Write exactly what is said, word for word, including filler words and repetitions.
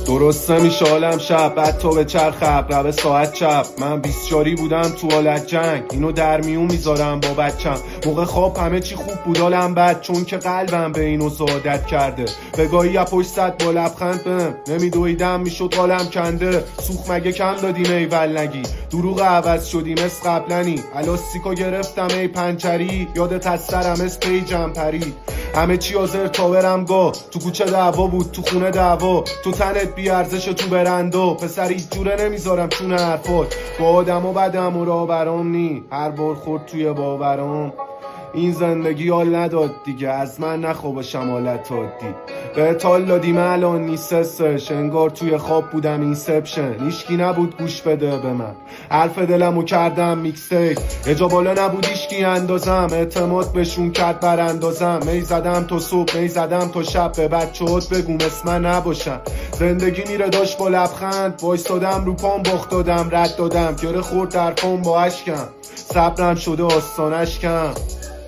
درسته میشه حالم شب بعد تو به چرخ عقربه ساعت چپ. من بیستچاری بودم تو حالت جنگ، اینو در میون میذارم با بچم. موقع خواب همه چی خوب بود حالم بد، چون که قلبم به اینو عادت کرده. بگاهی یا پشت صد با لبخند بهم نمیدویدم میشد حالم کنده. سوخ مگه کم دادیم ایول نگی، دروغ عوض شدیم از قبلنی. الاستیکو گرفتم ای پنچری، یادت از سرم از پیجم پرید. همه چی آزر تا برم گا، تو کوچه دعوا بود تو خونه دعوا. تو تنت بی ارزش تو برندو، پسر هیچ جوره نمیذارم چون حرفات. با آدم و بدم و راه برام نی، هر بار خورد توی باورام. این زندگی حال نداد دیگه، از من نخوا باشم حالت عادی. به حال دادیم الان نیستش، انگار توی خواب بودم اینسپشن. هیچکی نبود گوش بده به من، حرف دلمو کردم میکسیک. یه جا بالا نبود هیچکی اندازم، اعتماد بهشون کرد براندازم. می زدم تا صبح می زدم تا شب، به بچه‌هات بگو مثل من نباشن. زندگی میره داشت با لبخند، وایستادم رو پام باخت دادم رد دادم. گره خورد در پام با اشکم، صبرم شده آستانش کم.